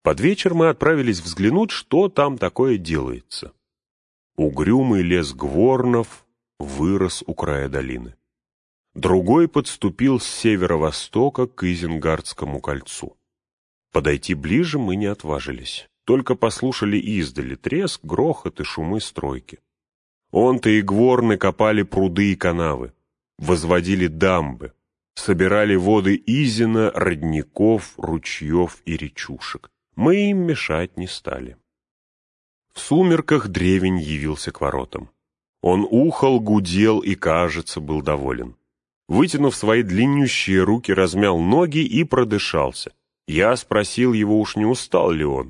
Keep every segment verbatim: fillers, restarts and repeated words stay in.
Под вечер мы отправились взглянуть, что там такое делается. Угрюмый лес Гворнов вырос у края долины. Другой подступил с северо-востока к Изенгардскому кольцу. Подойти ближе мы не отважились, только послушали издали треск, грохот и шумы стройки. Он-то и Гворны копали пруды и канавы, возводили дамбы, собирали воды Изина, родников, ручьев и речушек. Мы им мешать не стали. В сумерках древень явился к воротам. Он ухал, гудел и, кажется, был доволен. Вытянув свои длиннющие руки, размял ноги и продышался. Я спросил его, уж не устал ли он.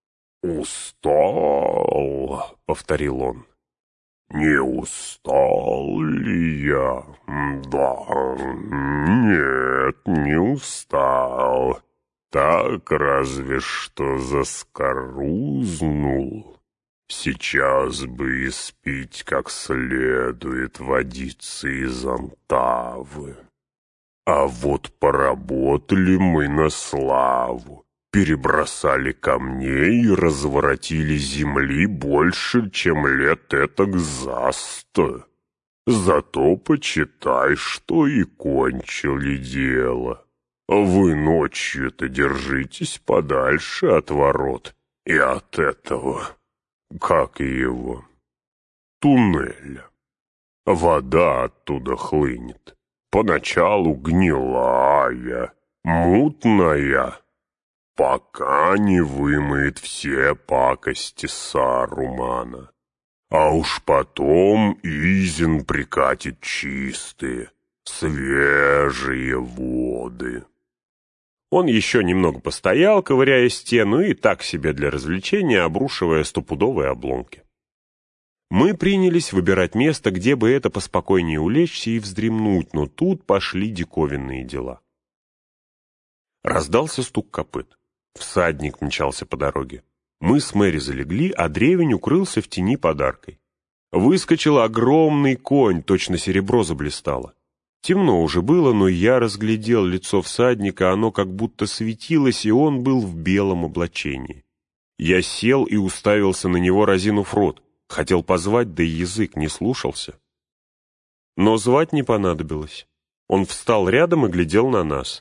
«Устал», — повторил он. «Не устал ли я? Да, нет, не устал. Так разве что заскорузнул. Сейчас бы испить как следует водицы из Антавы. А вот поработали мы на славу, перебросали камней и разворотили земли больше, чем лет этак за сто. Зато почитай, что и кончили дело. Вы ночью-то держитесь подальше от ворот и от этого, как его, туннеля. Вода оттуда хлынет. Поначалу гнилая, мутная, пока не вымоет все пакости Сарумана. А уж потом Изин прикатит чистые, свежие воды». Он еще немного постоял, ковыряя стену, и так себе для развлечения, обрушивая стопудовые обломки. Мы принялись выбирать место, где бы это поспокойнее улечься и вздремнуть, но тут пошли диковинные дела. Раздался стук копыт. Всадник мчался по дороге. Мы с Мэри залегли, а древень укрылся в тени подаркой. Выскочил огромный конь, точно серебро заблистало. Темно уже было, но я разглядел лицо всадника, оно как будто светилось, и он был в белом облачении. Я сел и уставился на него, разинув рот. Хотел позвать, да и язык не слушался. Но звать не понадобилось. Он встал рядом и глядел на нас.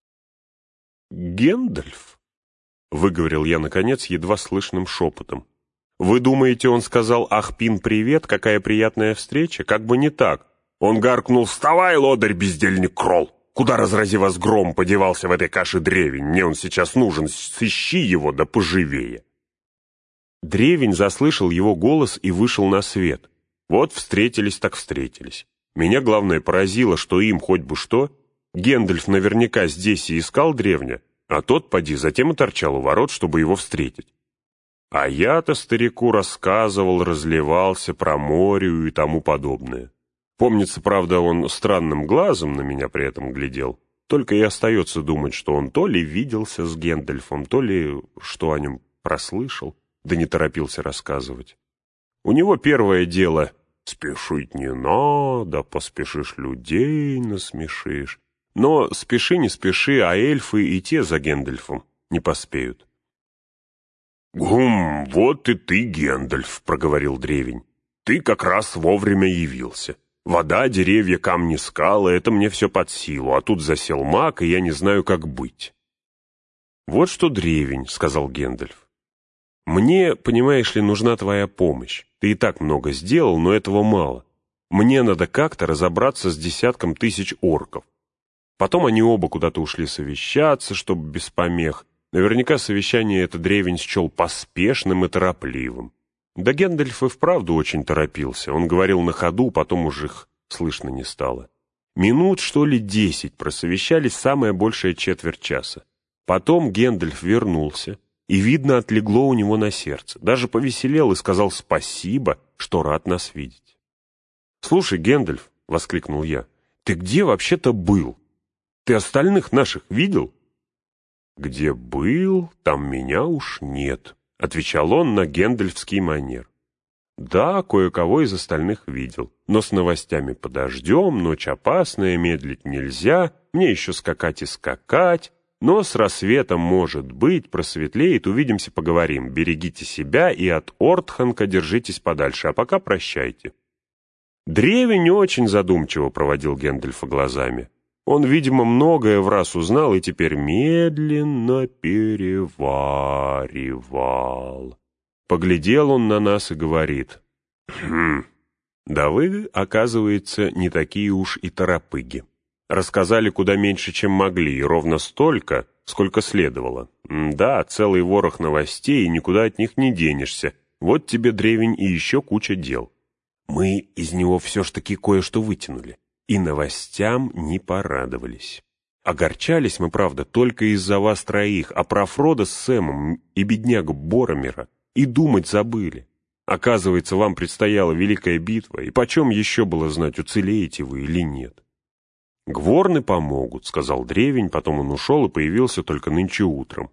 «Гендальф?» — выговорил я, наконец, едва слышным шепотом. «Вы думаете, он сказал: Ахпин, привет, какая приятная встреча? Как бы не так». Он гаркнул: «Вставай, лодырь, бездельник Кролл! Куда, разрази вас гром, подевался в этой каше древень? Мне он сейчас нужен, сыщи его, да поживее!» Древень заслышал его голос и вышел на свет. Вот встретились так встретились. Меня, главное, поразило, что им хоть бы что. Гендальф наверняка здесь и искал древня, а тот, поди, затем и торчал у ворот, чтобы его встретить. А я-то старику рассказывал, разливался про море и тому подобное. Помнится, правда, он странным глазом на меня при этом глядел. Только и остается думать, что он то ли виделся с Гендальфом, то ли что о нем прослышал, да не торопился рассказывать. У него первое дело — спешить не надо, поспешишь людей насмешишь. Но спеши не спеши, а эльфы и те за Гендальфом не поспеют. «Гум, вот и ты, Гендальф», — проговорил древень. «Ты как раз вовремя явился. Вода, деревья, камни, скалы — это мне все под силу, а тут засел маг, и я не знаю, как быть». «Вот что, древень», — сказал Гендальф. «Мне, понимаешь ли, нужна твоя помощь. Ты и так много сделал, но этого мало. Мне надо как-то разобраться с десятком тысяч орков. Потом они оба куда-то ушли совещаться, чтобы без помех. Наверняка совещание это древень счел поспешным и торопливым. Да Гендальф и вправду очень торопился. Он говорил на ходу, потом уже их слышно не стало. Минут, что ли, десять просовещались, самое большее четверть часа. Потом Гендальф вернулся, и, видно, отлегло у него на сердце. Даже повеселел и сказал спасибо, что рад нас видеть. «Слушай, Гендальф», — воскликнул я, — «ты где вообще-то был? Ты остальных наших видел?» «Где был, там меня уж нет», — отвечал он на гендальфский манер. «Да, кое-кого из остальных видел, но с новостями подождем, ночь опасная, медлить нельзя, мне еще скакать и скакать, Но с рассветом, может быть, просветлеет, увидимся, поговорим. Берегите себя и от Ортханка держитесь подальше, а пока прощайте». Древень очень задумчиво проводил Гэндальфа глазами. Он, видимо, многое в раз узнал и теперь медленно переваривал. Поглядел он на нас и говорит: «Хм, да вы, оказывается, не такие уж и торопыги. Рассказали куда меньше, чем могли, и ровно столько, сколько следовало. Да, целый ворох новостей, и никуда от них не денешься. Вот тебе, древень, и еще куча дел. Мы из него все ж таки кое-что вытянули, и новостям не порадовались. Огорчались мы, правда, только из-за вас троих, а про Фродо с Сэмом и беднягу Боромира и думать забыли. Оказывается, вам предстояла великая битва, и почем еще было знать, уцелеете вы или нет?» «Гворны помогут», — сказал древень, потом он ушел и появился только нынче утром.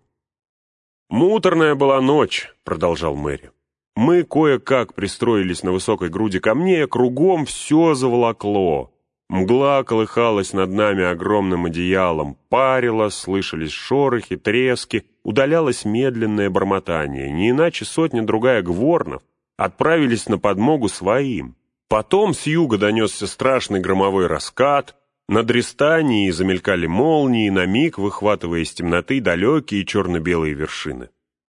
«Муторная была ночь», — продолжал Мэри. «Мы кое-как пристроились на высокой груди камней, а кругом все заволокло. Мгла колыхалась над нами огромным одеялом, парила, слышались шорохи, трески, удалялось медленное бормотание. Не иначе сотня-другая гворнов отправились на подмогу своим. Потом с юга донесся страшный громовой раскат, над Ристанией замелькали молнии, на миг выхватывая из темноты далекие черно-белые вершины.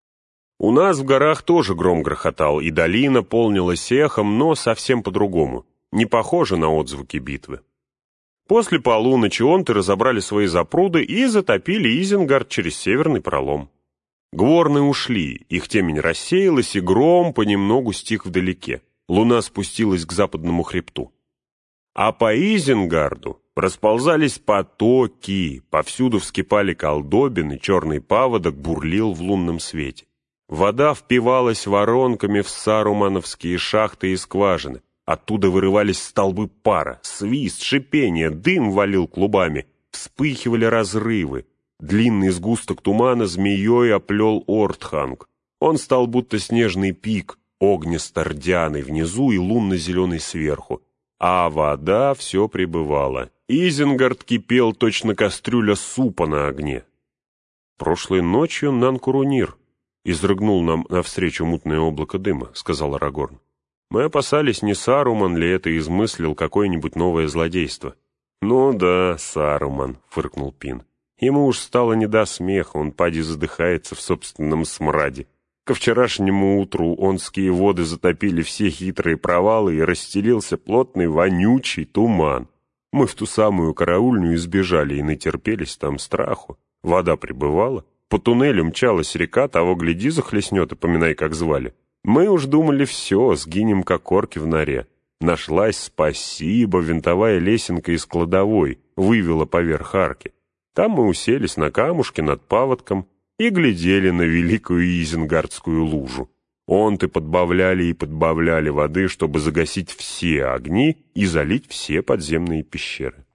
У нас в горах тоже гром грохотал, и долина полнилась эхом, но совсем по-другому, не похоже на отзвуки битвы. После полуночи онты разобрали свои запруды и затопили Изенгард через северный пролом. Гворны ушли, их темень рассеялась, и гром понемногу стих вдалеке. Луна спустилась к западному хребту. А по Изенгарду расползались потоки, повсюду вскипали колдобины, черный паводок бурлил в лунном свете. Вода впивалась воронками в сарумановские шахты и скважины. Оттуда вырывались столбы пара, свист, шипение, дым валил клубами, вспыхивали разрывы. Длинный сгусток тумана змеей оплел Ортханг. Он стал будто снежный пик, огнесто-рдяный внизу и лунно-зеленый сверху. А вода все прибывала. Изенгард кипел точно кастрюля супа на огне. «Прошлой ночью Нанкурунир изрыгнул нам навстречу мутное облако дыма», — сказал Арагорн. «Мы опасались, не Саруман ли это измыслил какое-нибудь новое злодейство». «Ну да, Саруман», — фыркнул Пин. «Ему уж стало не до смеха, он поди задыхается в собственном смраде. Ко вчерашнему утру онские воды затопили все хитрые провалы, и расстелился плотный вонючий туман. Мы в ту самую караульную избежали и натерпелись там страху. Вода прибывала, по туннелю мчалась река, того гляди захлестнет, и поминай, как звали. Мы уж думали, все, сгинем, как корки в норе. Нашлась, спасибо, винтовая лесенка из кладовой вывела поверх арки. Там мы уселись на камушке над паводком и глядели на великую Изенгардскую лужу. Онты подбавляли и подбавляли воды, чтобы загасить все огни и залить все подземные пещеры.